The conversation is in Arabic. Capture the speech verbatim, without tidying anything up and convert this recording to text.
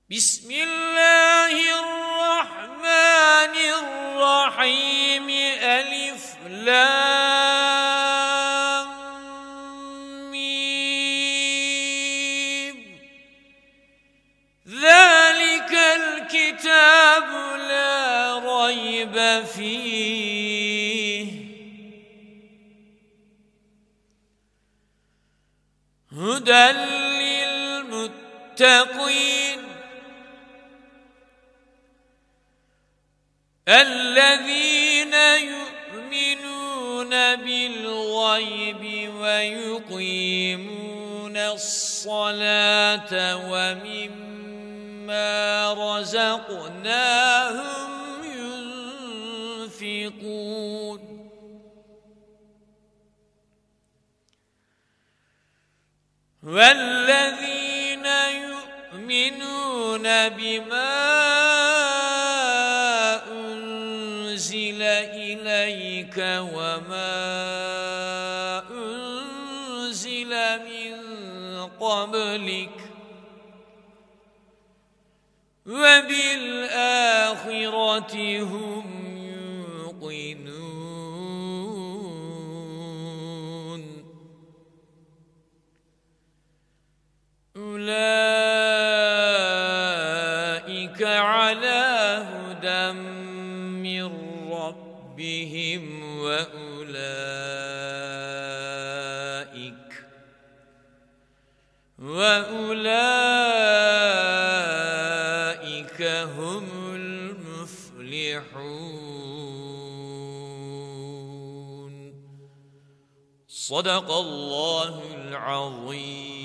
بسم الله الرحمن الرحيم ألف لام ميم ذلك الكتاب لا ريب فيه هدى للمتقين الذين يؤمنون بالغيب ويقيمون الصلاة ومما رزقناهم ينفقون والذين يؤمنون بما أنزل إليك وما أنزل من قبلك وبالآخرة هم يوقنون أولئك على هدى من ربهم وأولئك وأولئك هم المفلحون. صدق الله العظيم.